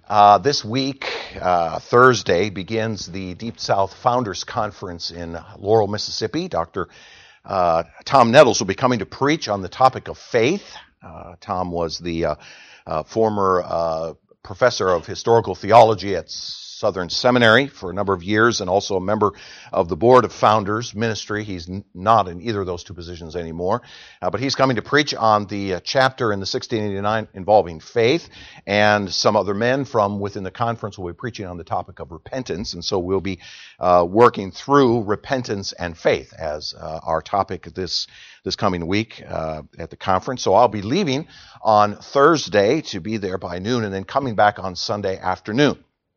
This week, Thursday, begins the Deep South Founders Conference in Laurel, Mississippi. Dr. Tom Nettles will be coming to preach on the topic of faith. Tom was the former professor of historical theology at Southern Seminary for a number of years and also a member of the Board of Founders Ministry. He's not in either of those two positions anymore, but he's coming to preach on the chapter in the 1689 involving faith, and some other men from within the conference will be preaching on the topic of repentance, and so we'll be working through repentance and faith as our topic this coming week at the conference. So I'll be leaving on Thursday to be there by noon and then coming back on Sunday afternoon.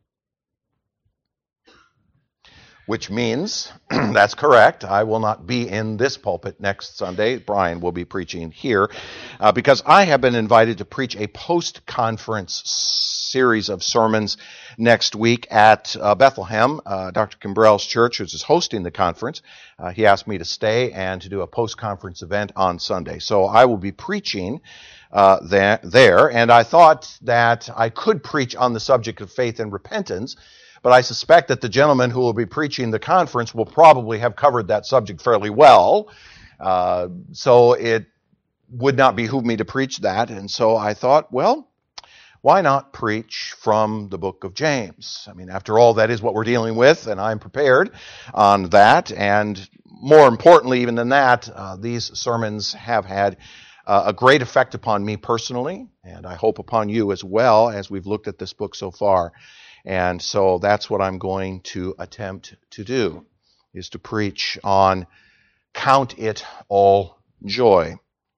Which means, that's correct, I will not be in this pulpit next Sunday. Brian will be preaching here because I have been invited to preach a post-conference series of sermons next week at Bethlehem, Dr. Kimbrell's church, which is hosting the conference. He asked me to stay and to do a post-conference event on Sunday. So I will be preaching there, and I thought that I could preach on the subject of faith and repentance, but I suspect that the gentleman who will be preaching the conference will probably have covered that subject fairly well. So it would not behoove me to preach that. And so I thought, well, why not preach from the book of James? I mean, after all, that is what we're dealing with, and I'm prepared on that. And more importantly, even than that, these sermons have had a great effect upon me personally, and I hope upon you as well as we've looked at this book so far. And so that's what I'm going to attempt to do, is to preach on Count It All Joy.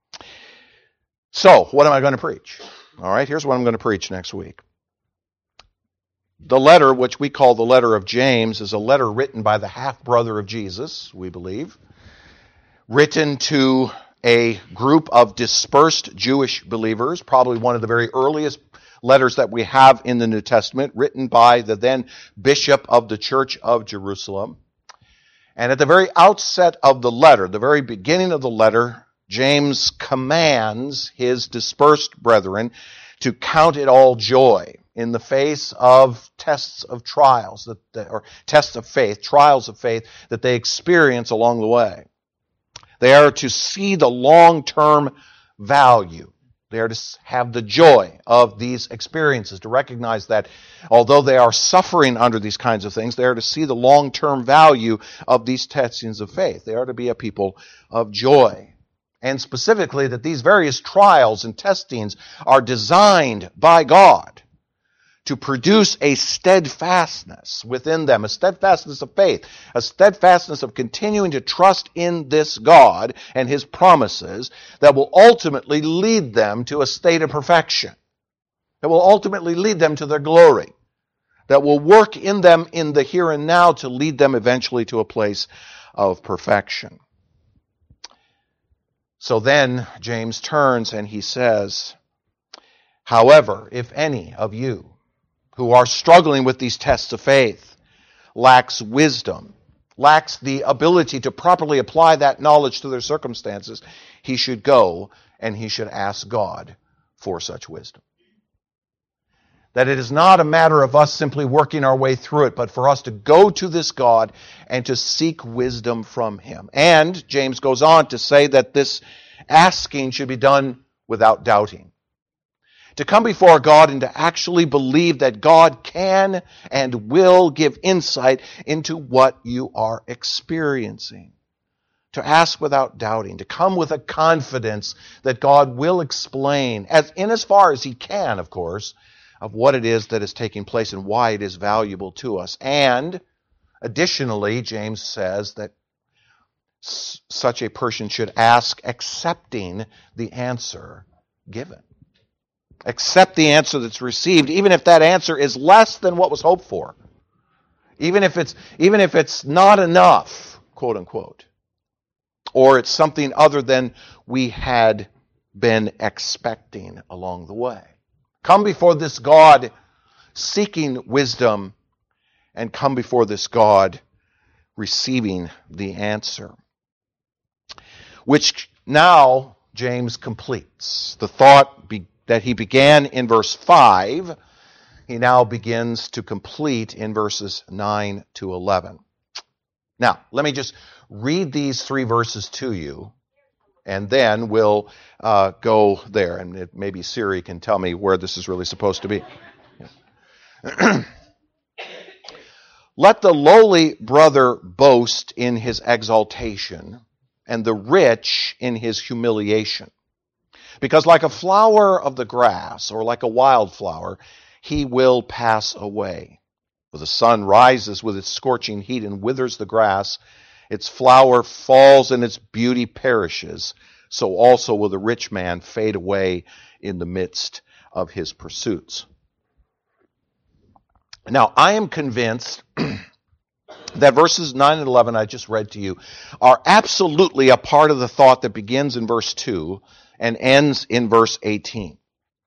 So, what am I going to preach? All right, here's what I'm going to preach next week. The letter, which we call the letter of James, is a letter written by the half-brother of Jesus, we believe, written to a group of dispersed Jewish believers, probably one of the very earliest letters that we have in the New Testament, written by the then bishop of the Church of Jerusalem. And at the very outset of the letter, the very beginning of the letter, James commands his dispersed brethren to count it all joy in the face of tests of trials, or tests of faith, trials of faith that they experience along the way. They are to see the long-term value. They are to have the joy of these experiences, to recognize that although they are suffering under these kinds of things, they are to see the long-term value of these testings of faith. They are to be a people of joy. And specifically that these various trials and testings are designed by God to produce a steadfastness within them, a steadfastness of faith, a steadfastness of continuing to trust in this God and His promises that will ultimately lead them to a state of perfection, that will ultimately lead them to their glory, that will work in them in the here and now to lead them eventually to a place of perfection. So then James turns and he says, however, if any of you who are struggling with these tests of faith lacks wisdom, lacks the ability to properly apply that knowledge to their circumstances, he should go and he should ask God for such wisdom. That it is not a matter of us simply working our way through it, but for us to go to this God and to seek wisdom from Him. And James goes on to say that this asking should be done without doubting. To come before God and to actually believe that God can and will give insight into what you are experiencing. To ask without doubting, to come with a confidence that God will explain, as far as He can, of course, of what it is that is taking place and why it is valuable to us. And additionally, James says that such a person should ask accepting the answer given. Accept the answer that's received, even if that answer is less than what was hoped for. Even if it's not enough, quote unquote. Or it's something other than we had been expecting along the way. Come before this God seeking wisdom, and come before this God receiving the answer. Which now James completes. The thought that he began in verse 5 he now begins to complete in verses 9 to 11. Now, let me just read these 3 verses to you, and then we'll go there. And maybe Siri can tell me where this is really supposed to be. Let the lowly brother boast in his exaltation, and the rich in his humiliation. Because like a flower of the grass, or like a wildflower, he will pass away. For the sun rises with its scorching heat and withers the grass. Its flower falls and its beauty perishes. So also will the rich man fade away in the midst of his pursuits. Now, I am convinced that verses 9 and 11 I just read to you are absolutely a part of the thought that begins in verse 2 and ends in verse 18.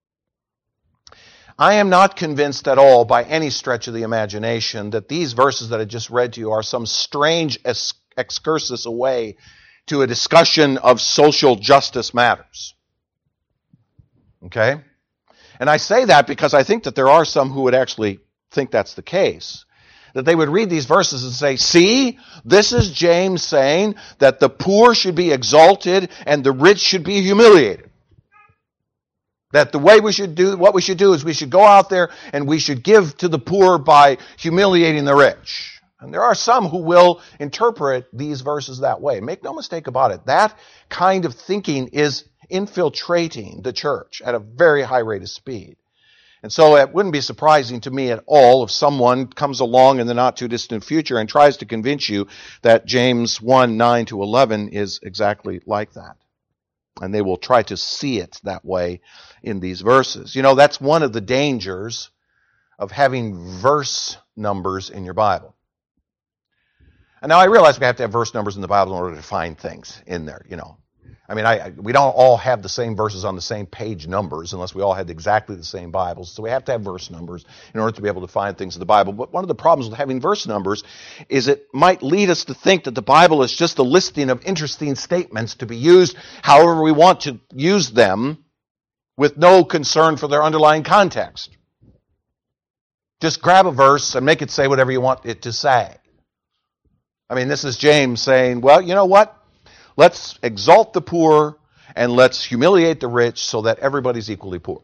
I am not convinced at all by any stretch of the imagination that these verses that I just read to you are some strange excursus away to a discussion of social justice matters. Okay? And I say that because I think that there are some who would actually think that's the case. That they would read these verses and say, see, this is James saying that the poor should be exalted and the rich should be humiliated. That the way we should do, what we should do is we should go out there and we should give to the poor by humiliating the rich. And there are some who will interpret these verses that way. Make no mistake about it. That kind of thinking is infiltrating the church at a very high rate of speed. And so it wouldn't be surprising to me at all if someone comes along in the not too distant future and tries to convince you that James 1, 9 to 11 is exactly like that. And they will try to see it that way in these verses. You know, that's one of the dangers of having verse numbers in your Bible. And now I realize we have to have verse numbers in the Bible in order to find things in there, you know. I mean, we don't all have the same verses on the same page numbers unless we all had exactly the same Bibles. So we have to have verse numbers in order to be able to find things in the Bible. But one of the problems with having verse numbers is it might lead us to think that the Bible is just a listing of interesting statements to be used however we want to use them with no concern for their underlying context. Just grab a verse and make it say whatever you want it to say. I mean, this is James saying, well, you know what? Let's exalt the poor and let's humiliate the rich so that everybody's equally poor.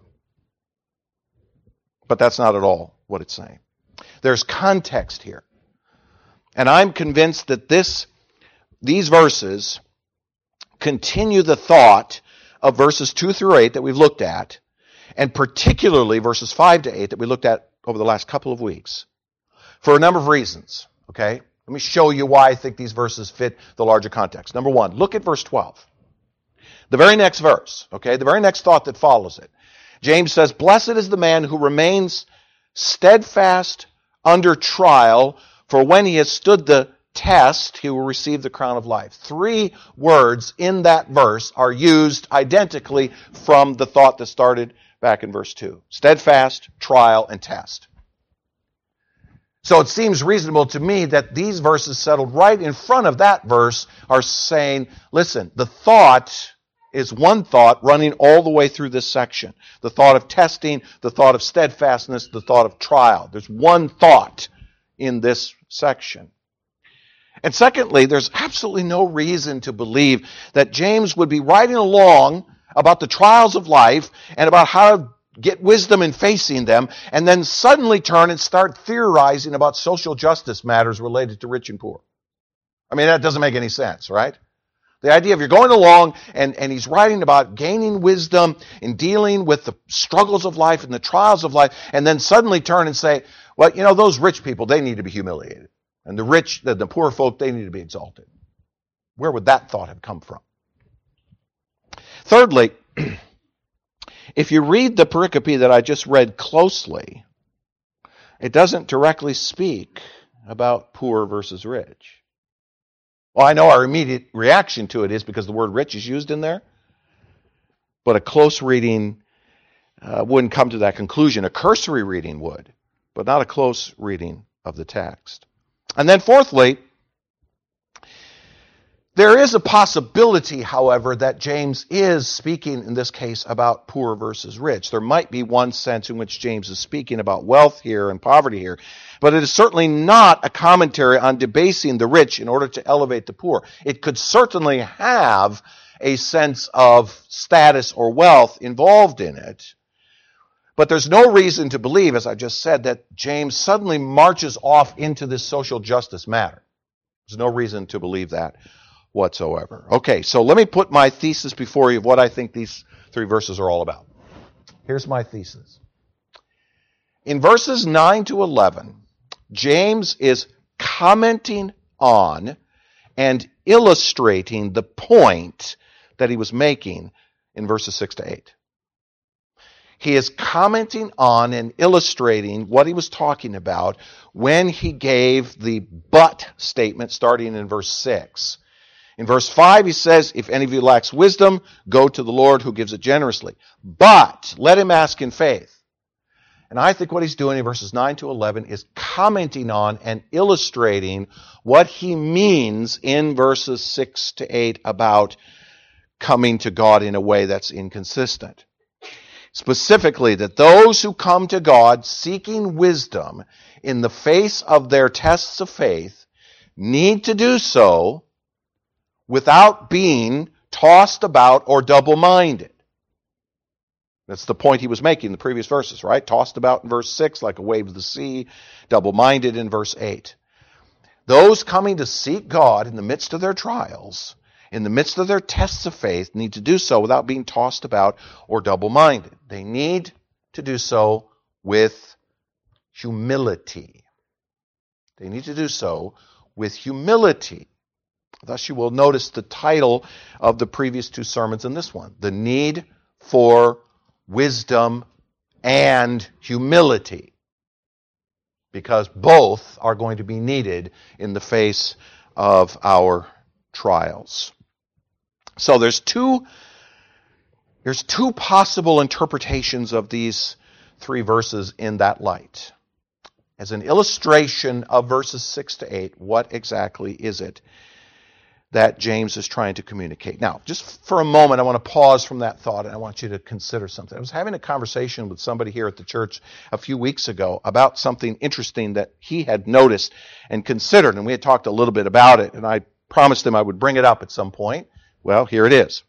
But that's not at all what it's saying. There's context here. And I'm convinced that these verses continue the thought of verses 2 through 8 that we've looked at, and particularly verses 5 to 8 that we looked at over the last couple of weeks, for a number of reasons. Okay? Let me show you why I think these verses fit the larger context. Number one, look at verse 12. The very next verse, okay, the very next thought that follows it. James says, blessed is the man who remains steadfast under trial, for when he has stood the test, he will receive the crown of life. 3 words in that verse are used identically from the thought that started back in verse 2. Steadfast, trial, and test. So it seems reasonable to me that these verses settled right in front of that verse are saying, listen, the thought is one thought running all the way through this section. The thought of testing, the thought of steadfastness, the thought of trial. There's one thought in this section. And secondly, there's absolutely no reason to believe that James would be writing along about the trials of life and about how to get wisdom in facing them, and then suddenly turn and start theorizing about social justice matters related to rich and poor. I mean, that doesn't make any sense, right? The idea of you're going along and he's writing about gaining wisdom in dealing with the struggles of life and the trials of life, and then suddenly turn and say, well, you know, those rich people, they need to be humiliated. And the poor folk, they need to be exalted. Where would that thought have come from? Thirdly, if you read the pericope that I just read closely, it doesn't directly speak about poor versus rich. Well, I know our immediate reaction to it is because the word rich is used in there, but a close reading wouldn't come to that conclusion. A cursory reading would, but not a close reading of the text. And then fourthly, There is a possibility, however, that James is speaking in this case about poor versus rich. There might be one sense in which James is speaking about wealth here and poverty here, but it is certainly not a commentary on debasing the rich in order to elevate the poor. It could certainly have a sense of status or wealth involved in it, but there's no reason to believe, as I just said, that James suddenly marches off into this social justice matter. There's no reason to believe that whatsoever. Okay, so let me put my thesis before you of what I think these three verses are all about. Here's my thesis. In verses 9 to 11, James is commenting on and illustrating the point that he was making in verses 6 to 8. He is commenting on and illustrating what he was talking about when he gave the but statement starting in verse 6. In verse 5, he says, if any of you lacks wisdom, go to the Lord who gives it generously. But let him ask in faith. And I think what he's doing in verses 9 to 11 is commenting on and illustrating what he means in verses 6 to 8 about coming to God in a way that's inconsistent. Specifically, that those who come to God seeking wisdom in the face of their tests of faith need to do so without being tossed about or double-minded. That's the point he was making in the previous verses, right? Tossed about in verse 6 like a wave of the sea, double-minded in verse 8. Those coming to seek God in the midst of their trials, in the midst of their tests of faith, need to do so without being tossed about or double-minded. They need to do so with humility. They need to do so with humility. Thus you will notice the title of the previous two sermons in this one, the need for wisdom and humility, because both are going to be needed in the face of our trials. So there's two possible interpretations of these three verses in that light. As an illustration of verses 6 to 8, what exactly is it that James is trying to communicate? Now, just for a moment, I want to pause from that thought and I want you to consider something. I was having a conversation with somebody here at the church a few weeks ago about something interesting that he had noticed and considered, and we had talked a little bit about it, and I promised him I would bring it up at some point. Well, here it is.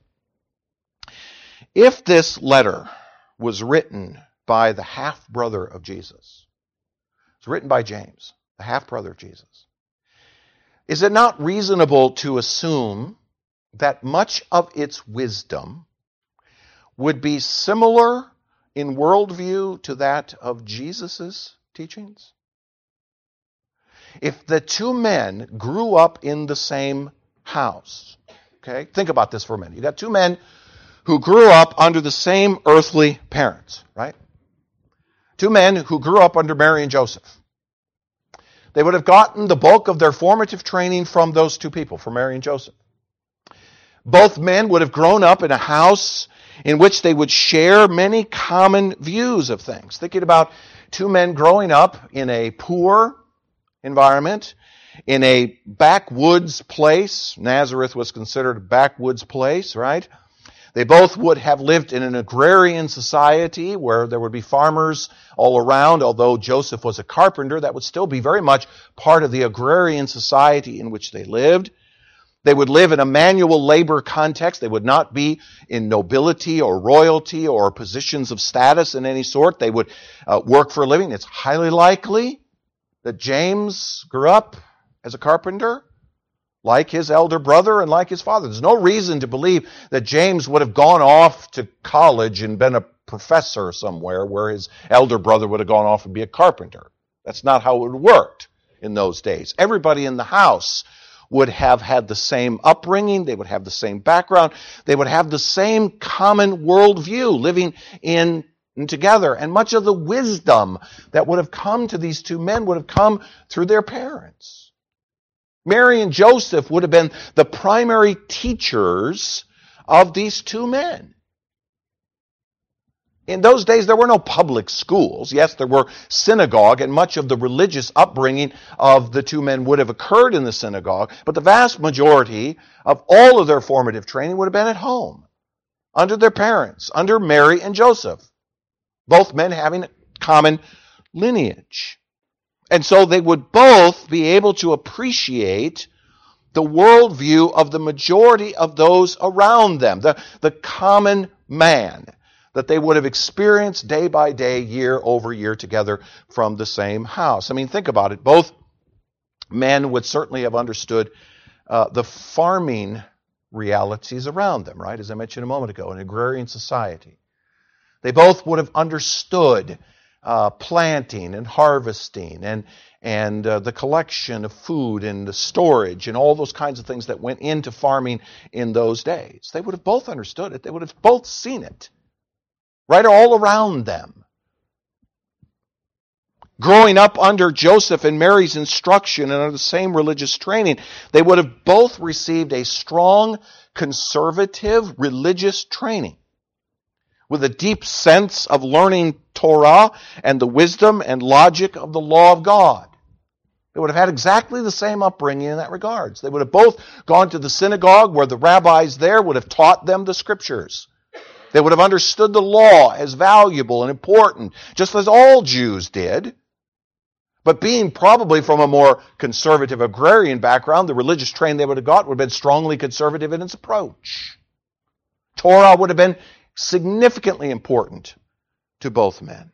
If this letter was written by the half-brother of Jesus, it's written by James, the half-brother of Jesus, is it not reasonable to assume that much of its wisdom would be similar in worldview to that of Jesus' teachings? If the two men grew up in the same house, okay, think about this for a minute. You got two men who grew up under the same earthly parents, right? Two men who grew up under Mary and Joseph. They would have gotten the bulk of their formative training from those two people, from Mary and Joseph. Both men would have grown up in a house in which they would share many common views of things. Thinking about two men growing up in a poor environment, in a backwoods place. Nazareth was considered a backwoods place, right? They both would have lived in an agrarian society where there would be farmers all around. Although Joseph was a carpenter, that would still be very much part of the agrarian society in which they lived. They would live in a manual labor context. They would not be in nobility or royalty or positions of status in any sort. They would work for a living. It's highly likely that James grew up as a carpenter, like his elder brother and like his father. There's no reason to believe that James would have gone off to college and been a professor somewhere where his elder brother would have gone off and be a carpenter. That's not how it worked in those days. Everybody in the house would have had the same upbringing. They would have the same background. They would have the same common worldview, living in and together. And much of the wisdom that would have come to these two men would have come through their parents. Mary and Joseph would have been the primary teachers of these two men. In those days, there were no public schools. Yes, there were synagogue, and much of the religious upbringing of the two men would have occurred in the synagogue, but the vast majority of all of their formative training would have been at home, under their parents, under Mary and Joseph, both men having a common lineage. And so they would both be able to appreciate the worldview of the majority of those around them, the common man that they would have experienced day by day, year over year together from the same house. I mean, think about it. Both men would certainly have understood the farming realities around them, right? As I mentioned a moment ago, an agrarian society. They both would have understood planting and harvesting and the collection of food and the storage and all those kinds of things that went into farming in those days. They would have both understood it. They would have both seen it, right all around them. Growing up under Joseph and Mary's instruction and under the same religious training, they would have both received a strong, conservative religious training with a deep sense of learning Torah and the wisdom and logic of the law of God. They would have had exactly the same upbringing in that regards. They would have both gone to the synagogue where the rabbis there would have taught them the scriptures. They would have understood the law as valuable and important, just as all Jews did. But being probably from a more conservative agrarian background, the religious training they would have got would have been strongly conservative in its approach. Torah would have been significantly important to both men.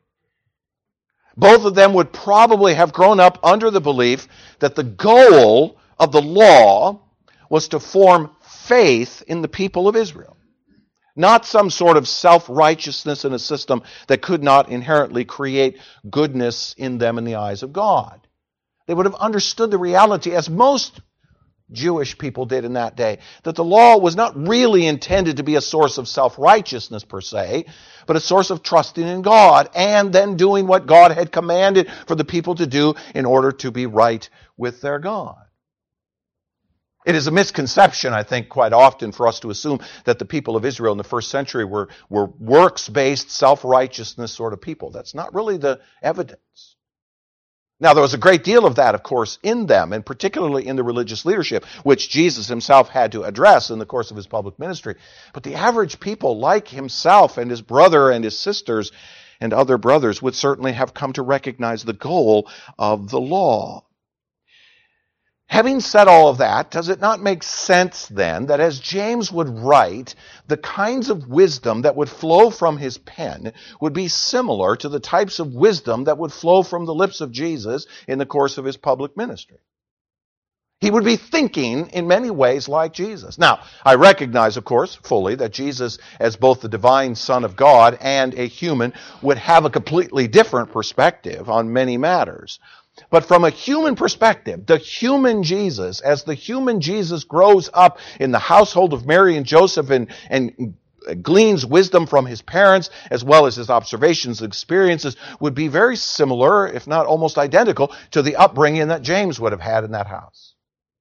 Both of them would probably have grown up under the belief that the goal of the law was to form faith in the people of Israel, not some sort of self-righteousness in a system that could not inherently create goodness in them in the eyes of God. They would have understood the reality, as most Jewish people did in that day, that the law was not really intended to be a source of self-righteousness per se, but a source of trusting in God and then doing what God had commanded for the people to do in order to be right with their God. It is a misconception, I think, quite often for us to assume that the people of Israel in the first century were works-based, self-righteousness sort of people. That's not really the evidence. Now, there was a great deal of that, of course, in them, and particularly in the religious leadership, which Jesus himself had to address in the course of his public ministry. But the average people, like himself and his brother and his sisters and other brothers, would certainly have come to recognize the goal of the law. Having said all of that, does it not make sense then that as James would write, the kinds of wisdom that would flow from his pen would be similar to the types of wisdom that would flow from the lips of Jesus in the course of his public ministry? He would be thinking in many ways like Jesus. Now, I recognize, of course, fully that Jesus, as both the divine Son of God and a human, would have a completely different perspective on many matters. But from a human perspective, the human Jesus, as the human Jesus grows up in the household of Mary and Joseph and gleans wisdom from his parents, as well as his observations and experiences, would be very similar, if not almost identical, to the upbringing that James would have had in that house.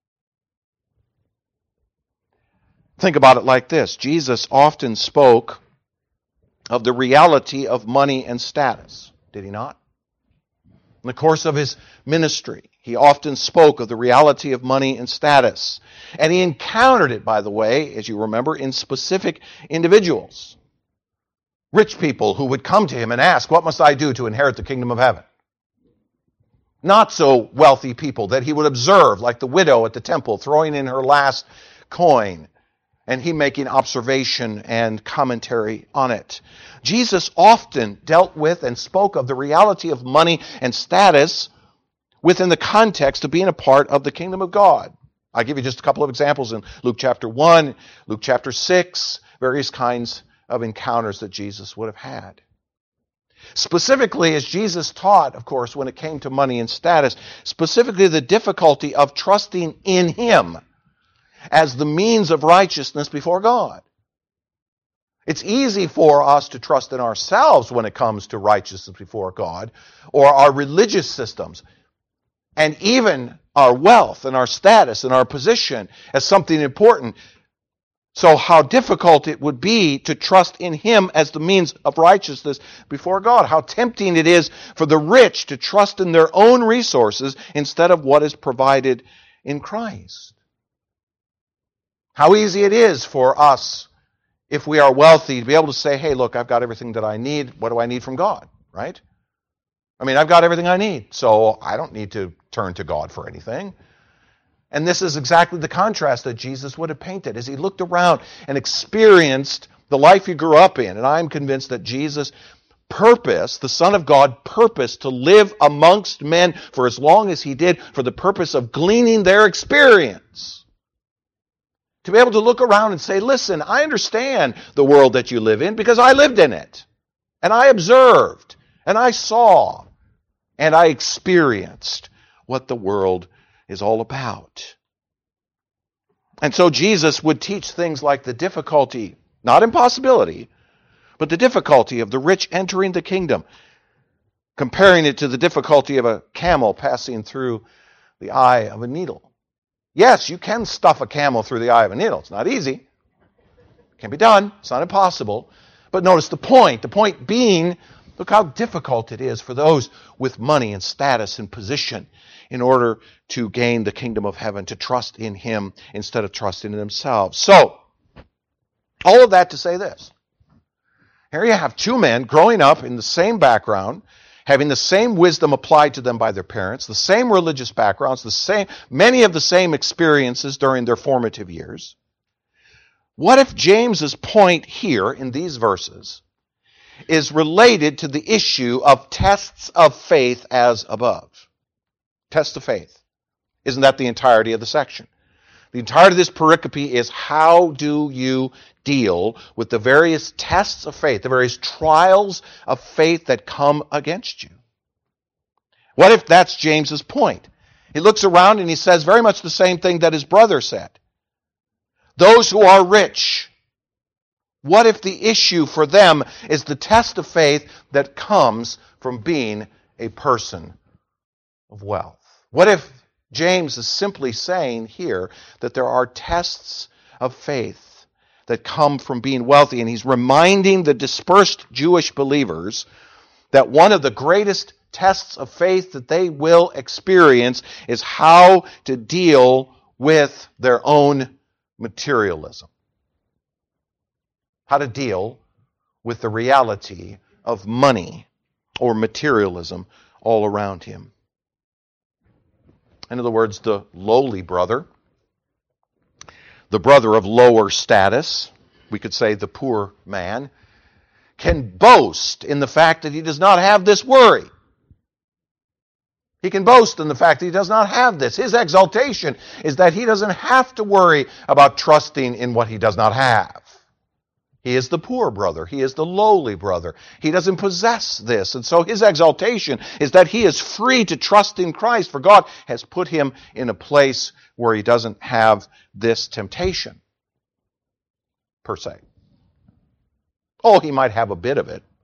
Think about it like this. Jesus often spoke of the reality of money and status, did he not? In the course of his ministry, he often spoke of the reality of money and status. And he encountered it, by the way, as you remember, in specific individuals. Rich people who would come to him and ask, "What must I do to inherit the kingdom of heaven?" Not so wealthy people that he would observe, like the widow at the temple, throwing in her last coin, and he making observation and commentary on it. Jesus often dealt with and spoke of the reality of money and status within the context of being a part of the kingdom of God. I'll give you just a couple of examples in Luke chapter 1, Luke chapter 6, various kinds of encounters that Jesus would have had. Specifically, as Jesus taught, of course, when it came to money and status, specifically the difficulty of trusting in him as the means of righteousness before God. It's easy for us to trust in ourselves when it comes to righteousness before God, or our religious systems, and even our wealth and our status and our position as something important. So how difficult it would be to trust in him as the means of righteousness before God. How tempting it is for the rich to trust in their own resources instead of what is provided in Christ. How easy it is for us, if we are wealthy, to be able to say, hey, look, I've got everything that I need. What do I need from God? Right? I mean, I've got everything I need, so I don't need to turn to God for anything. And this is exactly the contrast that Jesus would have painted as he looked around and experienced the life he grew up in. And I'm convinced that Jesus purposed, the Son of God purposed to live amongst men for as long as he did for the purpose of gleaning their experience. To be able to look around and say, listen, I understand the world that you live in because I lived in it. And I observed, and I saw, and I experienced what the world is all about. And so Jesus would teach things like the difficulty, not impossibility, but the difficulty of the rich entering the kingdom, comparing it to the difficulty of a camel passing through the eye of a needle. Yes, you can stuff a camel through the eye of a needle. It's not easy. It can be done. It's not impossible. But notice the point. The point being, look how difficult it is for those with money and status and position in order to gain the kingdom of heaven, to trust in him instead of trusting in themselves. So, all of that to say this. Here you have two men growing up in the same background, having the same wisdom applied to them by their parents, the same religious backgrounds, many of the same experiences during their formative years. What if James's point here in these verses is related to the issue of tests of faith as above? Test of faith. Isn't that the entirety of the section? The entirety of this pericope is how do you deal with the various tests of faith, the various trials of faith that come against you? What if that's James's point? He looks around and he says very much the same thing that his brother said. Those who are rich, what if the issue for them is the test of faith that comes from being a person of wealth? What if James is simply saying here that there are tests of faith that come from being wealthy, and he's reminding the dispersed Jewish believers that one of the greatest tests of faith that they will experience is how to deal with their own materialism. How to deal with the reality of money or materialism all around him. In other words, the lowly brother, the brother of lower status, we could say the poor man, can boast in the fact that he does not have this worry. He can boast in the fact that he does not have this. His exaltation is that he doesn't have to worry about trusting in what he does not have. He is the poor brother. He is the lowly brother. He doesn't possess this. And so his exaltation is that he is free to trust in Christ, for God has put him in a place where he doesn't have this temptation, per se. Oh, he might have a bit of it.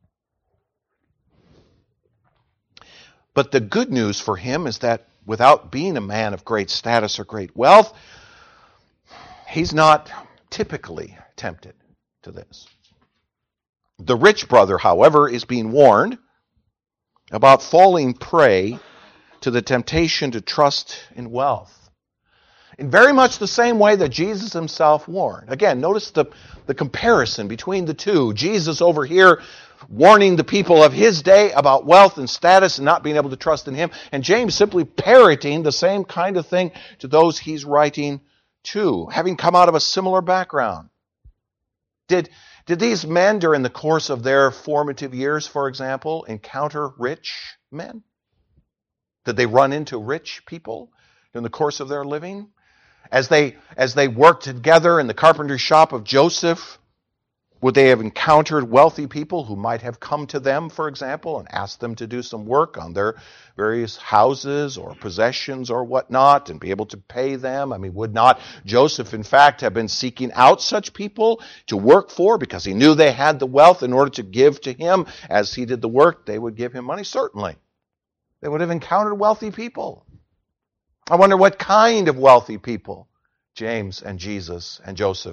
But the good news for him is that without being a man of great status or great wealth, he's not typically tempted to this. The rich brother, however, is being warned about falling prey to the temptation to trust in wealth. In very much the same way that Jesus himself warned. Again, notice the comparison between the two. Jesus over here warning the people of his day about wealth and status and not being able to trust in him. And James simply parroting the same kind of thing to those he's writing to, having come out of a similar background. Did these men, during the course of their formative years, for example, encounter rich men? Did they run into rich people in the course of their living? As they worked together in the carpenter shop of Joseph, would they have encountered wealthy people who might have come to them, for example, and asked them to do some work on their various houses or possessions or whatnot and be able to pay them? I mean, would not Joseph, in fact, have been seeking out such people to work for because he knew they had the wealth in order to give to him? As he did the work, they would give him money? Certainly. They would have encountered wealthy people. I wonder what kind of wealthy people James and Jesus and Joseph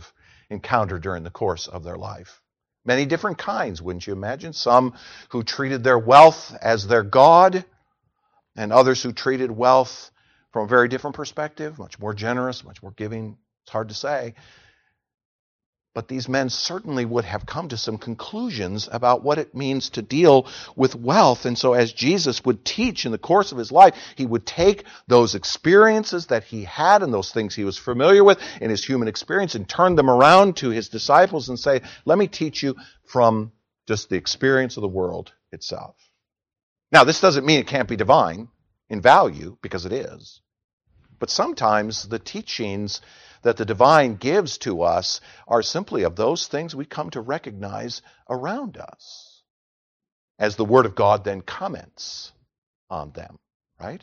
encounter during the course of their life. Many different kinds, wouldn't you imagine? Some who treated their wealth as their God, and others who treated wealth from a very different perspective, much more generous, much more giving. It's hard to say. But these men certainly would have come to some conclusions about what it means to deal with wealth. And so as Jesus would teach in the course of his life, he would take those experiences that he had and those things he was familiar with in his human experience and turn them around to his disciples and say, let me teach you from just the experience of the world itself. Now, this doesn't mean it can't be divine in value, because it is. But sometimes the teachings that the divine gives to us are simply of those things we come to recognize around us, as the Word of God then comments on them, right?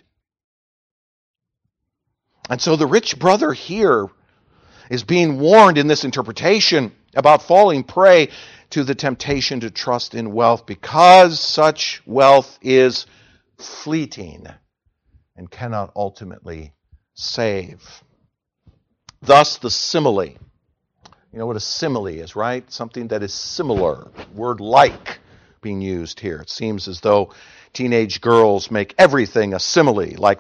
And so the rich brother here is being warned in this interpretation about falling prey to the temptation to trust in wealth, because such wealth is fleeting and cannot ultimately save. Thus the simile. You know what a simile is, right? Something that is similar. Word like being used here. It seems as though teenage girls make everything a simile, like.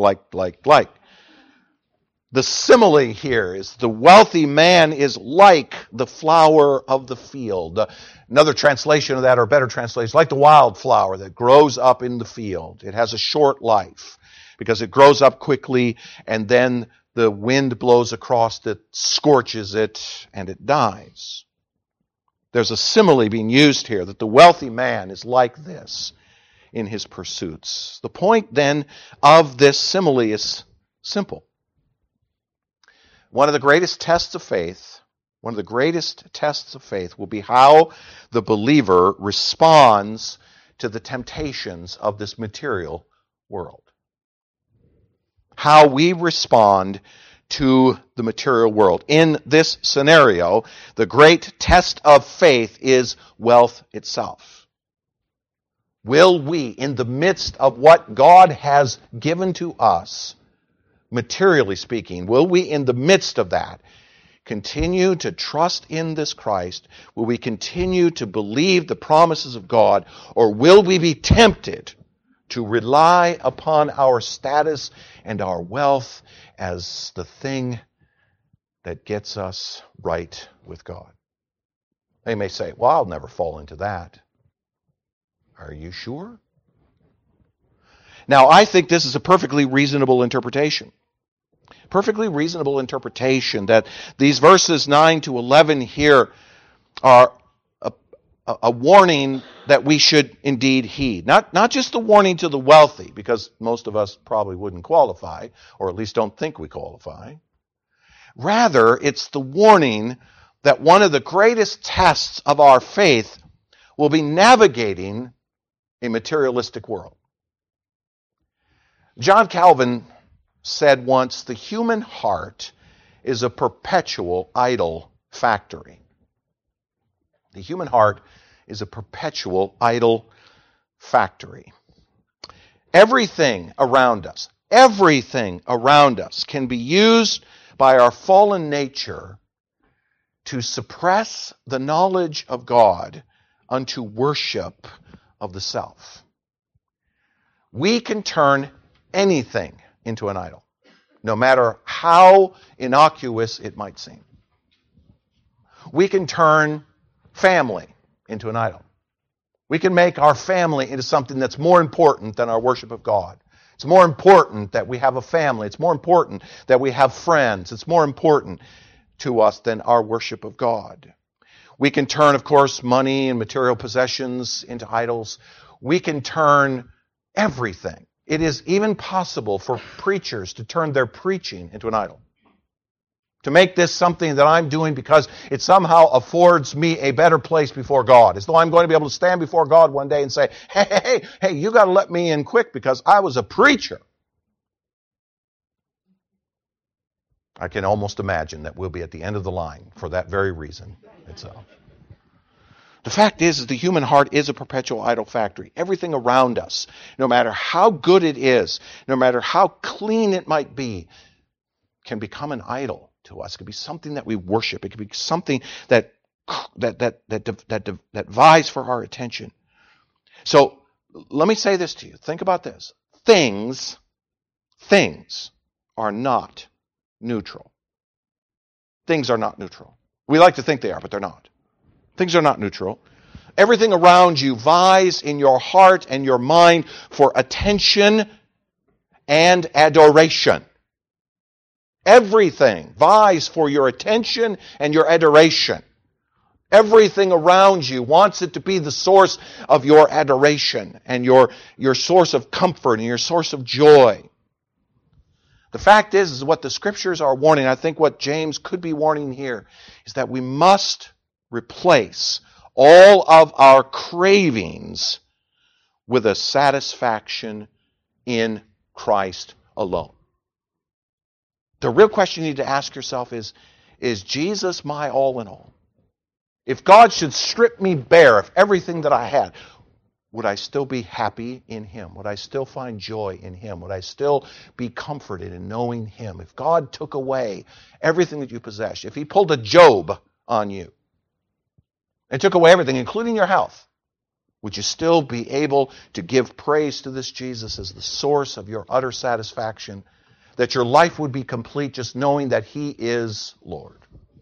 The simile here is the wealthy man is like the flower of the field. Another translation of that, or better translation, like the wildflower that grows up in the field. It has a short life because it grows up quickly, and then the wind blows across it, scorches it, and it dies. There's a simile being used here, that the wealthy man is like this in his pursuits. The point then of this simile is simple. One of the greatest tests of faith will be how the believer responds to the temptations of this material world. How we respond to the material world. In this scenario, the great test of faith is wealth itself. Will we, in the midst of what God has given to us, materially speaking, will we, in the midst of that, continue to trust in this Christ? Will we continue to believe the promises of God? Or will we be tempted to rely upon our status and our wealth as the thing that gets us right with God? They may say, well, I'll never fall into that. Are you sure? Now, I think this is a perfectly reasonable interpretation. Perfectly reasonable interpretation that these verses 9 to 11 here are a warning that we should indeed heed. Not just the warning to the wealthy, because most of us probably wouldn't qualify, or at least don't think we qualify. Rather, it's the warning that one of the greatest tests of our faith will be navigating a materialistic world. John Calvin said once, the human heart is a perpetual idol factory. The human heart is a perpetual idol factory. Everything around us can be used by our fallen nature to suppress the knowledge of God unto worship of the self. We can turn anything into an idol, no matter how innocuous it might seem. We can turn family into an idol. We can make our family into something that's more important than our worship of God. It's more important that we have a family. It's more important that we have friends. It's more important to us than our worship of God. We can turn, of course, money and material possessions into idols. We can turn everything. It is even possible for preachers to turn their preaching into an idol. To make this something that I'm doing because it somehow affords me a better place before God. As though I'm going to be able to stand before God one day and say, hey, you got to let me in quick because I was a preacher. I can almost imagine that we'll be at the end of the line for that very reason itself. The fact is the human heart is a perpetual idol factory. Everything around us, no matter how good it is, no matter how clean it might be, can become an idol to us. It could be something that we worship. It could be something that vies for our attention. So let me say this to you. Think about this. Things are not neutral. Things are not neutral. We like to think they are, but they're not. Things are not neutral. Everything around you vies in your heart and your mind for attention and adoration. Everything vies for your attention and your adoration. Everything around you wants it to be the source of your adoration and your source of comfort and your source of joy. The fact is what the Scriptures are warning, I think what James could be warning here, is that we must replace all of our cravings with a satisfaction in Christ alone. The real question you need to ask yourself is Jesus my all in all? If God should strip me bare of everything that I had, would I still be happy in Him? Would I still find joy in Him? Would I still be comforted in knowing Him? If God took away everything that you possess, if He pulled a Job on you and took away everything, including your health, would you still be able to give praise to this Jesus as the source of your utter satisfaction, that your life would be complete just knowing that He is Lord?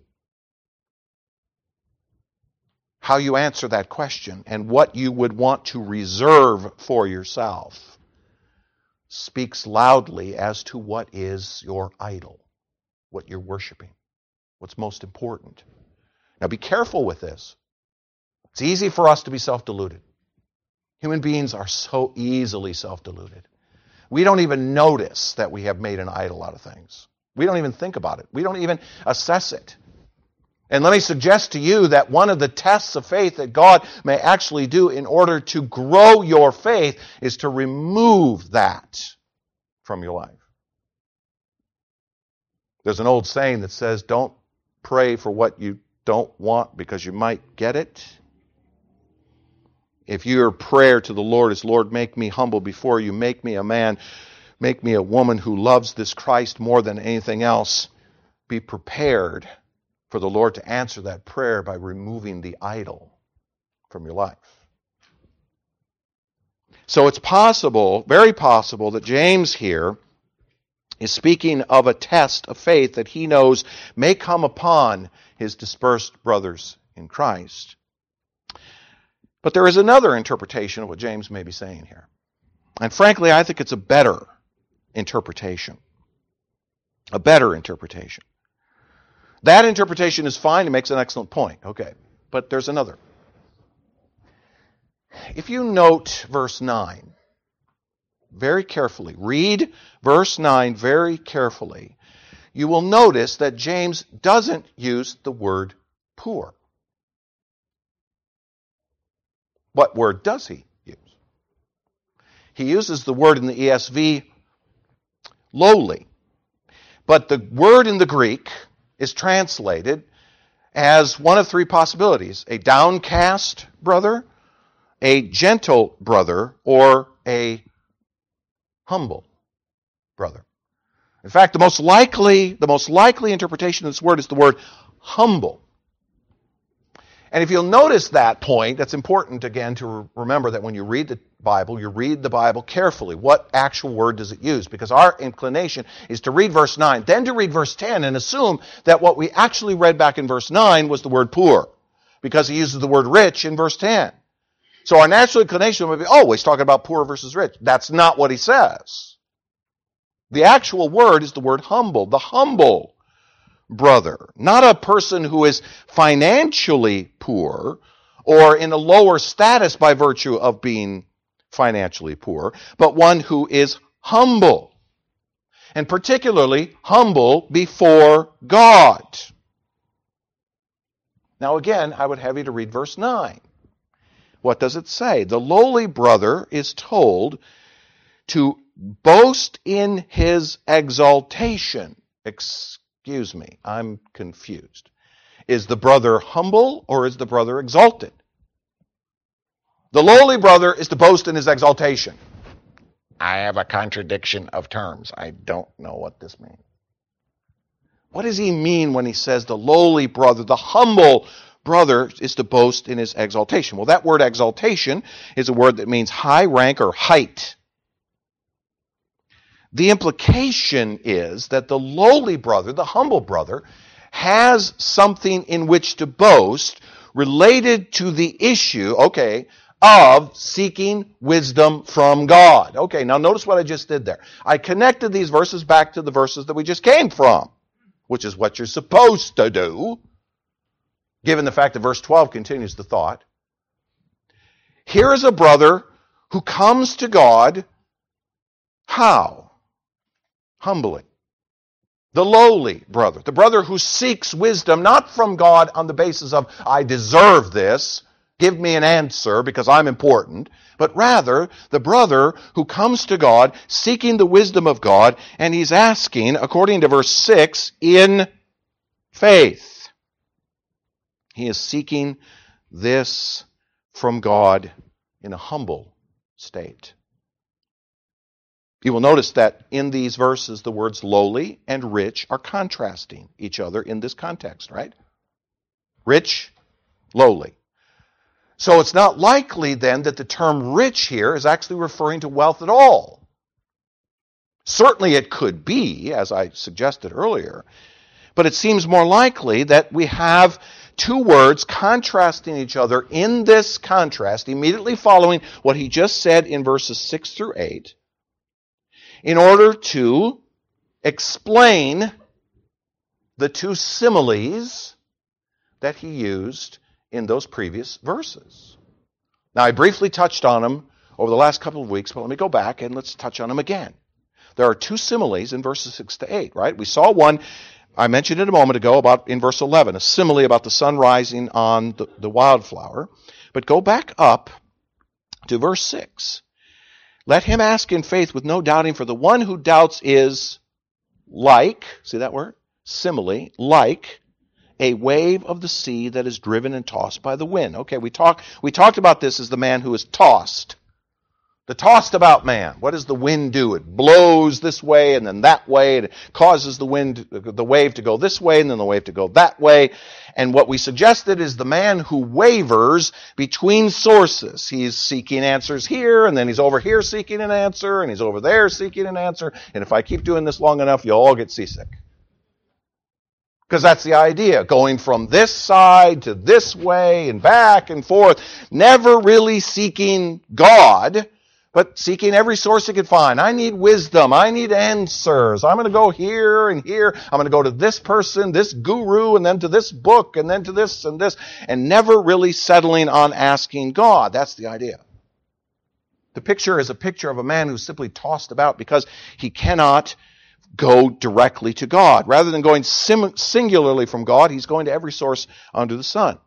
How you answer that question and what you would want to reserve for yourself speaks loudly as to what is your idol, what you're worshiping, what's most important. Now be careful with this. It's easy for us to be self-deluded. Human beings are so easily self-deluded. We don't even notice that we have made an idol out of things. We don't even think about it. We don't even assess it. And let me suggest to you that one of the tests of faith that God may actually do in order to grow your faith is to remove that from your life. There's an old saying that says, don't pray for what you don't want because you might get it. If your prayer to the Lord is, Lord, make me humble before you, make me a man, make me a woman who loves this Christ more than anything else, be prepared for the Lord to answer that prayer by removing the idol from your life. So it's possible, very possible, that James here is speaking of a test of faith that he knows may come upon his dispersed brothers in Christ. But there is another interpretation of what James may be saying here. And frankly, I think it's a better interpretation. A better interpretation. That interpretation is fine. It makes an excellent point. Okay. But there's another. If you note verse 9 very carefully, read verse 9 very carefully, you will notice that James doesn't use the word poor. What word does he use? He uses the word in the ESV, lowly. But the word in the Greek is translated as one of three possibilities: a downcast brother, a gentle brother, or a humble brother. In fact, the most likely interpretation of this word is the word humble. And if you'll notice that point, that's important again to remember that when you read the Bible carefully. What actual word does it use? Because our inclination is to read verse 9, then to read verse 10 and assume that what we actually read back in verse 9 was the word poor, because he uses the word rich in verse 10. So our natural inclination would be, oh, he's talking about poor versus rich. That's not what he says. The actual word is the word humble, the humble brother, not a person who is financially poor or in a lower status by virtue of being financially poor, but one who is humble, and particularly humble before God. Now again, I would have you to read verse 9. What does it say? The lowly brother is told to boast in his exaltation. Excuse me, I'm confused. Is the brother humble or is the brother exalted? The lowly brother is to boast in his exaltation. I have a contradiction of terms. I don't know what this means. What does he mean when he says the lowly brother, the humble brother is to boast in his exaltation? Well, that word exaltation is a word that means high rank or height. The implication is that the lowly brother, the humble brother, has something in which to boast related to the issue, of seeking wisdom from God. Okay, now notice what I just did there. I connected these verses back to the verses that we just came from, which is what you're supposed to do, given the fact that verse 12 continues the thought. Here is a brother who comes to God. How? Humbly. The lowly brother. The brother who seeks wisdom not from God on the basis of, I deserve this, give me an answer because I'm important, but rather the brother who comes to God seeking the wisdom of God, and he's asking, according to verse 6, in faith. He is seeking this from God in a humble state. You will notice that in these verses, the words lowly and rich are contrasting each other in this context, right? Rich, lowly. So it's not likely then that the term rich here is actually referring to wealth at all. Certainly it could be, as I suggested earlier, but it seems more likely that we have two words contrasting each other in this contrast, immediately following what he just said in verses 6 through 8, in order to explain the two similes that he used in those previous verses. Now, I briefly touched on them over the last couple of weeks, but let me go back and let's touch on them again. There are two similes in verses 6 to 8, right? We saw one, I mentioned it a moment ago, about in verse 11, a simile about the sun rising on the wildflower. But go back up to verse 6. Let him ask in faith with no doubting, for the one who doubts is like, see that word? Simile, like a wave of the sea that is driven and tossed by the wind. Okay, we talked about this as the man who is tossed. The tossed about man. What does the wind do? It blows this way and then that way, and it causes the wave to go this way and then the wave to go that way. And what we suggested is the man who wavers between sources. He's seeking answers here, and then he's over here seeking an answer, and he's over there seeking an answer. And if I keep doing this long enough, you'll all get seasick. Because that's the idea, going from this side to this way and back and forth, never really seeking God, but seeking every source he could find. I need wisdom. I need answers. I'm going to go here and here. I'm going to go to this person, this guru, and then to this book, and then to this, and never really settling on asking God. That's the idea. The picture is a picture of a man who's simply tossed about because he cannot go directly to God. Rather than going singularly from God, he's going to every source under the sun.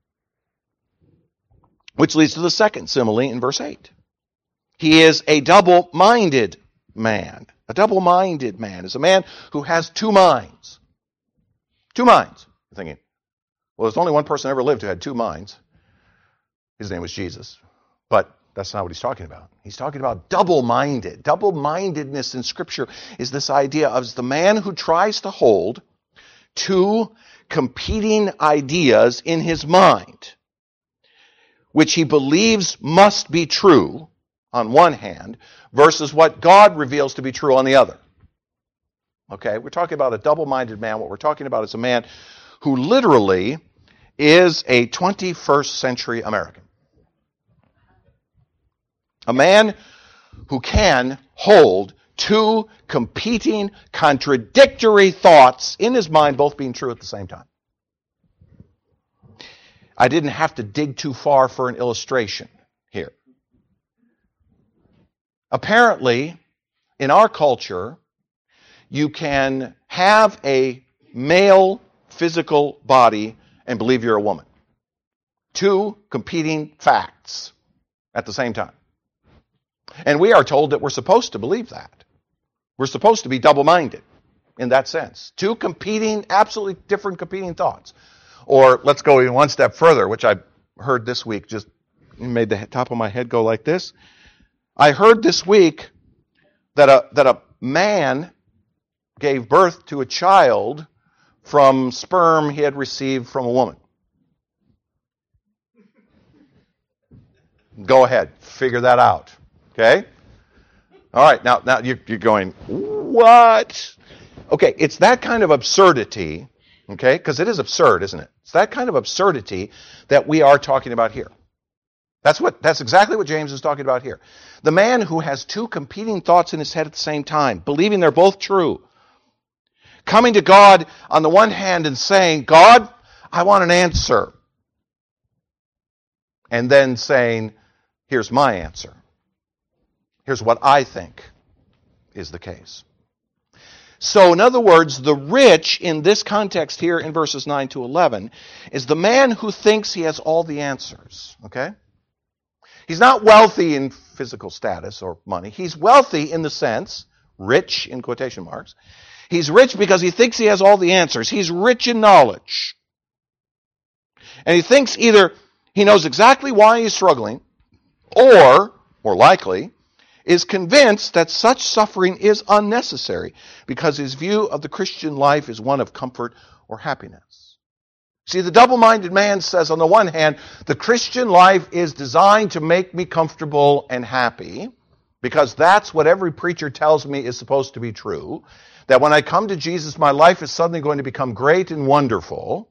Which leads to the second simile in verse 8. He is a double-minded man. A double-minded man is a man who has two minds. Two minds. You're thinking, well, there's only one person ever lived who had two minds. His name was Jesus. But that's not what he's talking about. He's talking about double-minded. Double-mindedness in Scripture is this idea of the man who tries to hold two competing ideas in his mind, which he believes must be true on one hand, versus what God reveals to be true on the other. Okay, we're talking about a double-minded man. What we're talking about is a man who literally is a 21st century American. A man who can hold two competing, contradictory thoughts in his mind, both being true at the same time. I didn't have to dig too far for an illustration here. Apparently, in our culture, you can have a male physical body and believe you're a woman. Two competing facts at the same time. And we are told that we're supposed to believe that. We're supposed to be double-minded in that sense. Two competing, absolutely different competing thoughts. Or let's go even one step further, which I heard this week, just made the top of my head go like this. I heard this week that a man gave birth to a child from sperm he had received from a woman? Go ahead, figure that out. Okay? All right, now you're going, what? Okay, it's that kind of absurdity, okay, because it is absurd, isn't it? It's that kind of absurdity that we are talking about here. That's exactly what James is talking about here. The man who has two competing thoughts in his head at the same time, believing they're both true, coming to God on the one hand and saying, God, I want an answer. And then saying, here's my answer. Here's what I think is the case. So, in other words, the rich in this context here in verses 9 to 11 is the man who thinks he has all the answers. Okay? He's not wealthy in physical status or money. He's wealthy in the sense, rich in quotation marks. He's rich because he thinks he has all the answers. He's rich in knowledge. And he thinks either he knows exactly why he's struggling, or, more likely, is convinced that such suffering is unnecessary because his view of the Christian life is one of comfort or happiness. See, the double-minded man says, on the one hand, the Christian life is designed to make me comfortable and happy, because that's what every preacher tells me is supposed to be true, that when I come to Jesus, my life is suddenly going to become great and wonderful.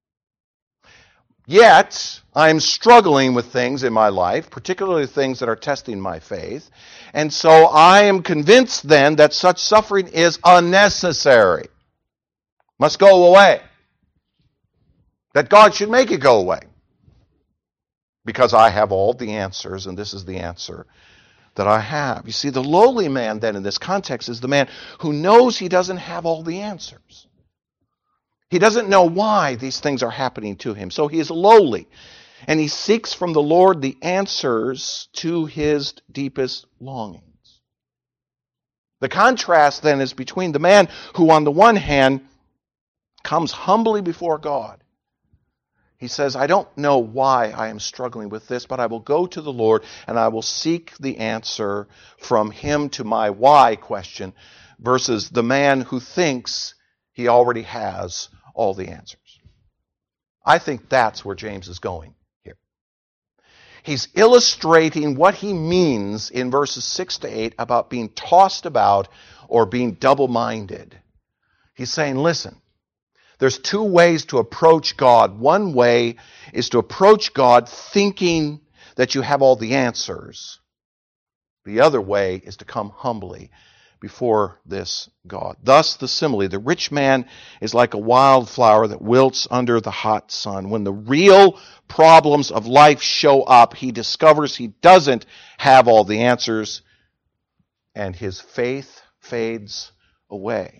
Yet, I'm struggling with things in my life, particularly things that are testing my faith, and so I am convinced then that such suffering is unnecessary, must go away. That God should make it go away. Because I have all the answers, and this is the answer that I have. You see, the lowly man then in this context is the man who knows he doesn't have all the answers. He doesn't know why these things are happening to him. So he is lowly, and he seeks from the Lord the answers to his deepest longings. The contrast then is between the man who on the one hand comes humbly before God. He says, I don't know why I am struggling with this, but I will go to the Lord and I will seek the answer from him to my why question, versus the man who thinks he already has all the answers. I think that's where James is going here. He's illustrating what he means in verses 6 to 8 about being tossed about or being double-minded. He's saying, listen, there's two ways to approach God. One way is to approach God thinking that you have all the answers. The other way is to come humbly before this God. Thus, the simile, the rich man is like a wildflower that wilts under the hot sun. When the real problems of life show up, he discovers he doesn't have all the answers, and his faith fades away.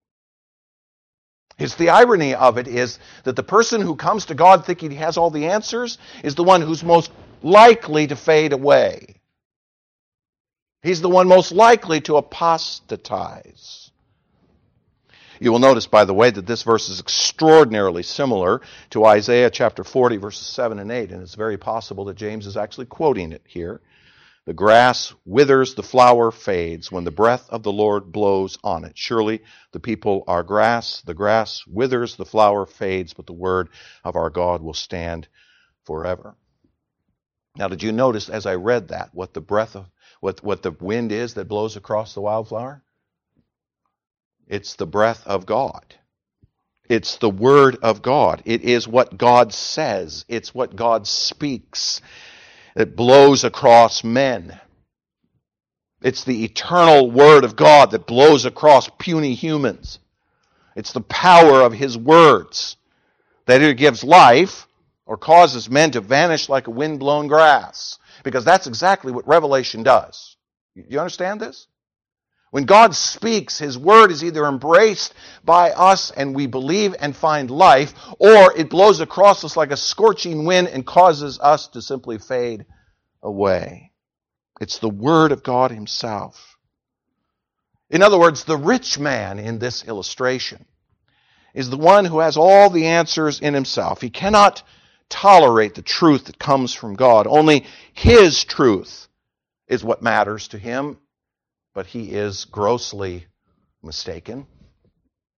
It's the irony of it is that the person who comes to God thinking he has all the answers is the one who's most likely to fade away. He's the one most likely to apostatize. You will notice, by the way, that this verse is extraordinarily similar to Isaiah chapter 40, verses 7 and 8, and it's very possible that James is actually quoting it here. The grass withers, the flower fades when the breath of the Lord blows on it. Surely the people are grass. The grass withers, the flower fades, but the word of our God will stand forever. Now, did you notice as I read that what the wind is that blows across the wildflower? It's the breath of God. It's the word of God. It is what God says. It's what God speaks. It blows across men. It's the eternal word of God that blows across puny humans. It's the power of his words that either gives life or causes men to vanish like a wind-blown grass. Because that's exactly what Revelation does. You understand this? When God speaks, his word is either embraced by us and we believe and find life, or it blows across us like a scorching wind and causes us to simply fade away. It's the word of God himself. In other words, the rich man in this illustration is the one who has all the answers in himself. He cannot tolerate the truth that comes from God. Only his truth is what matters to him. But he is grossly mistaken.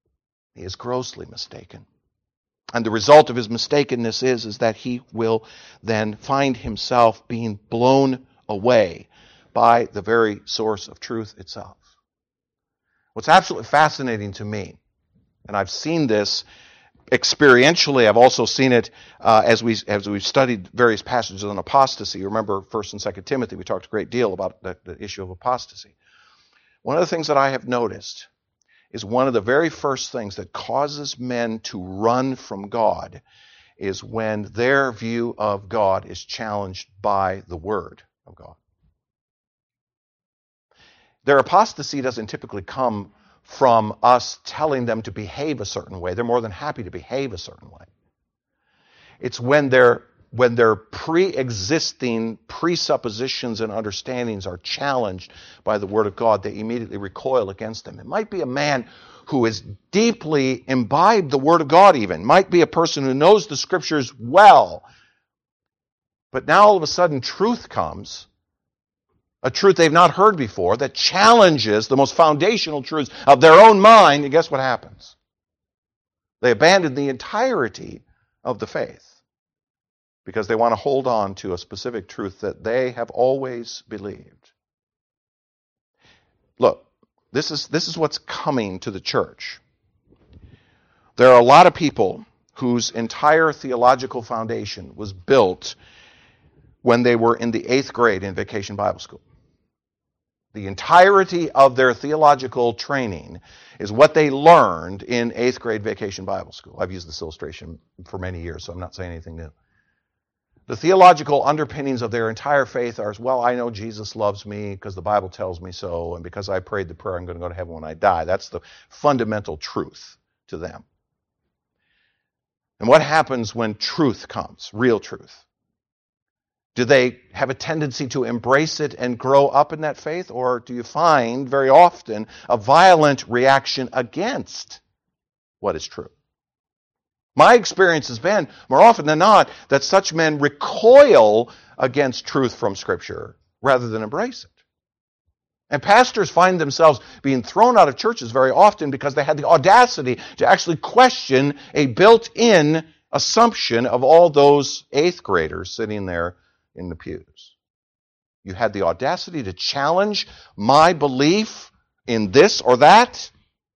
He is grossly mistaken. And the result of his mistakenness is that he will then find himself being blown away by the very source of truth itself. What's absolutely fascinating to me, and I've seen this experientially, I've also seen it as we've studied various passages on apostasy. Remember 1st and 2nd Timothy, we talked a great deal about the issue of apostasy. One of the things that I have noticed is one of the very first things that causes men to run from God is when their view of God is challenged by the Word of God. Their apostasy doesn't typically come from us telling them to behave a certain way. They're more than happy to behave a certain way. It's when their pre-existing presuppositions and understandings are challenged by the Word of God, they immediately recoil against them. It might be a man who has deeply imbibed the Word of God even. It might be a person who knows the Scriptures well. But now all of a sudden truth comes, a truth they've not heard before, that challenges the most foundational truths of their own mind, and guess what happens? They abandon the entirety of the faith because they want to hold on to a specific truth that they have always believed. Look, this is what's coming to the church. There are a lot of people whose entire theological foundation was built when they were in the 8th grade in Vacation Bible School. The entirety of their theological training is what they learned in 8th grade Vacation Bible School. I've used this illustration for many years, so I'm not saying anything new. The theological underpinnings of their entire faith are, well, I know Jesus loves me because the Bible tells me so, and because I prayed the prayer, I'm going to go to heaven when I die. That's the fundamental truth to them. And what happens when truth comes, real truth? Do they have a tendency to embrace it and grow up in that faith? Or do you find very often a violent reaction against what is true? My experience has been, more often than not, that such men recoil against truth from Scripture rather than embrace it. And pastors find themselves being thrown out of churches very often because they had the audacity to actually question a built-in assumption of all those 8th graders sitting there in the pews. You had the audacity to challenge my belief in this or that.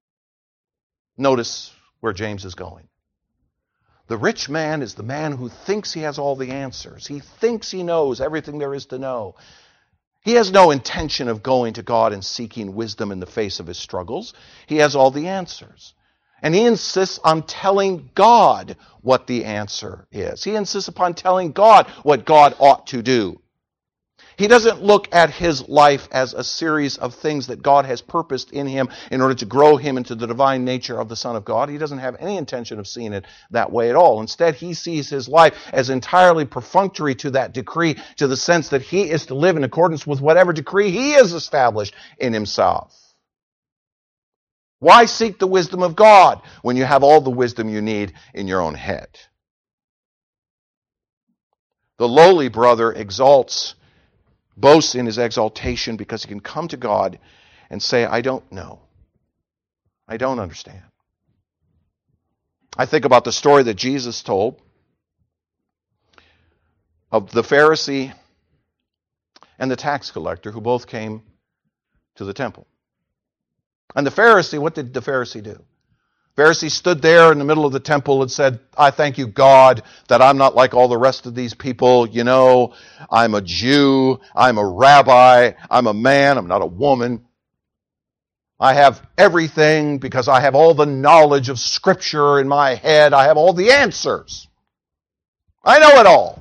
Notice where James is going. The rich man is the man who thinks he has all the answers. He thinks he knows everything there is to know. He has no intention of going to God and seeking wisdom in the face of his struggles. He has all the answers. And he insists on telling God what the answer is. He insists upon telling God what God ought to do. He doesn't look at his life as a series of things that God has purposed in him in order to grow him into the divine nature of the Son of God. He doesn't have any intention of seeing it that way at all. Instead, he sees his life as entirely perfunctory to that decree, to the sense that he is to live in accordance with whatever decree he has established in himself. Why seek the wisdom of God when you have all the wisdom you need in your own head? The lowly brother boasts in his exaltation because he can come to God and say, I don't know. I don't understand. I think about the story that Jesus told of the Pharisee and the tax collector who both came to the temple. And the Pharisee, what did the Pharisee do? Pharisee stood there in the middle of the temple and said, I thank you, God, that I'm not like all the rest of these people. You know, I'm a Jew, I'm a rabbi, I'm a man, I'm not a woman. I have everything because I have all the knowledge of Scripture in my head. I have all the answers. I know it all.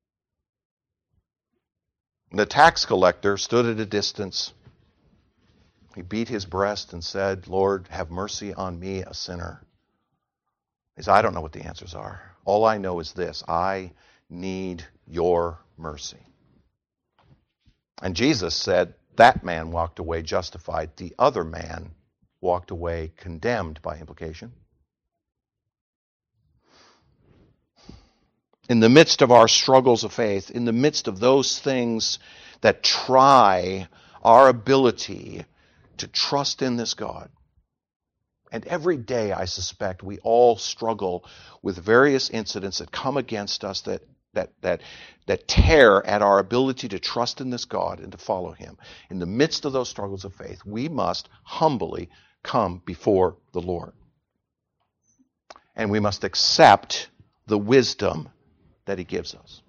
The tax collector stood at a distance. He beat his breast and said, Lord, have mercy on me, a sinner. He said, I don't know what the answers are. All I know is this: I need your mercy. And Jesus said, that man walked away justified. The other man walked away condemned by implication. In the midst of our struggles of faith, in the midst of those things that try our ability to trust in this God, And every day, I suspect, we all struggle with various incidents that come against us that tear at our ability to trust in this God and to follow him. In the midst of those struggles of faith, we must humbly come before the Lord. And we must accept the wisdom that he gives us.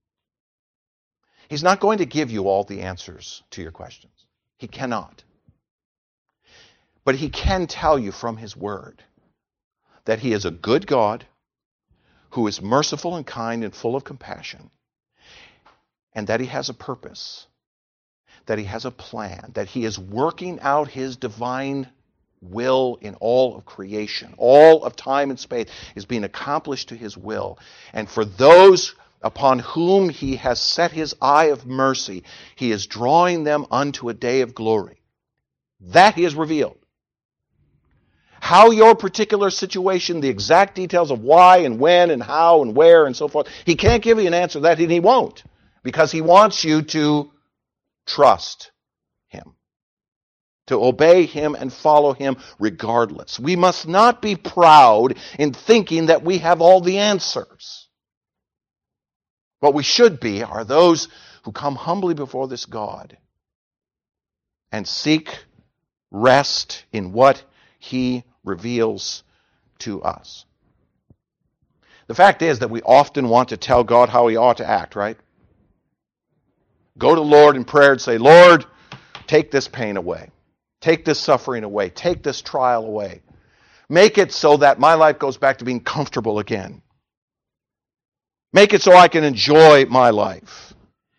He's not going to give you all the answers to your questions. He cannot. But he can tell you from his word that he is a good God who is merciful and kind and full of compassion, and that he has a purpose, that he has a plan, that he is working out his divine will in all of creation. All of time and space is being accomplished to his will. And for those upon whom he has set his eye of mercy, he is drawing them unto a day of glory. That he has revealed. How your particular situation, the exact details of why and when and how and where and so forth, he can't give you an answer to that, and he won't, because he wants you to trust him, to obey him and follow him regardless. We must not be proud in thinking that we have all the answers. What we should be are those who come humbly before this God and seek rest in what he reveals to us. The fact is that we often want to tell God how he ought to act, right? Go to the Lord in prayer and say, Lord, take this pain away. Take this suffering away. Take this trial away. Make it so that my life goes back to being comfortable again. Make it so I can enjoy my life.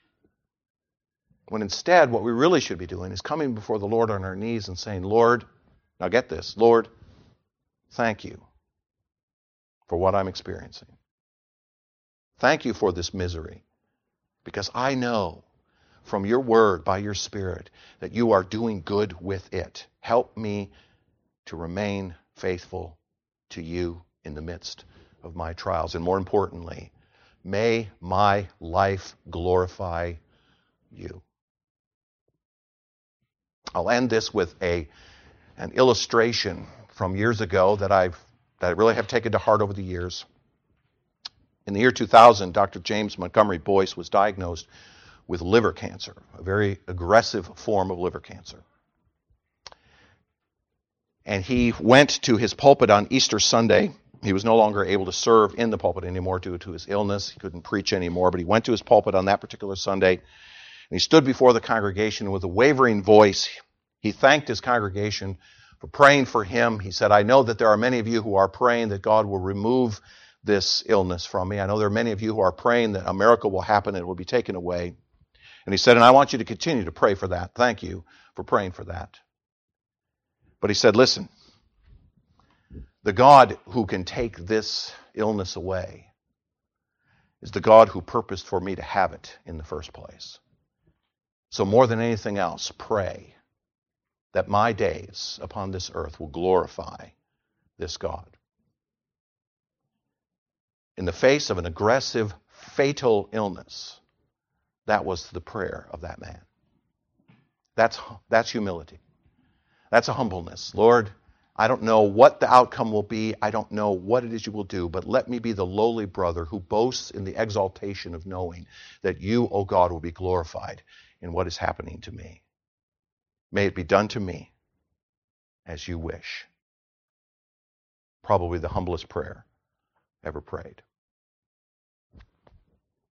When instead, what we really should be doing is coming before the Lord on our knees and saying, Lord, now get this, Lord, thank you for what I'm experiencing. Thank you for this misery, because I know from your word, by your Spirit, that you are doing good with it. Help me to remain faithful to you in the midst of my trials. And more importantly, may my life glorify you. I'll end this with an illustration from years ago that I really have taken to heart over the years. In the year 2000, Dr. James Montgomery Boyce was diagnosed with liver cancer, a very aggressive form of liver cancer. And he went to his pulpit on Easter Sunday. He was no longer able to serve in the pulpit anymore due to his illness. He couldn't preach anymore, but he went to his pulpit on that particular Sunday, and he stood before the congregation with a wavering voice. He thanked his congregation for praying for him. He said, I know that there are many of you who are praying that God will remove this illness from me. I know there are many of you who are praying that a miracle will happen and it will be taken away. And he said, and I want you to continue to pray for that. Thank you for praying for that. But he said, listen, the God who can take this illness away is the God who purposed for me to have it in the first place. So more than anything else, pray that my days upon this earth will glorify this God. In the face of an aggressive, fatal illness, that was the prayer of that man. That's humility. That's a humbleness. Lord, I don't know what the outcome will be. I don't know what it is you will do, but let me be the lowly brother who boasts in the exaltation of knowing that you, O God, will be glorified in what is happening to me. May it be done to me as you wish. Probably the humblest prayer ever prayed.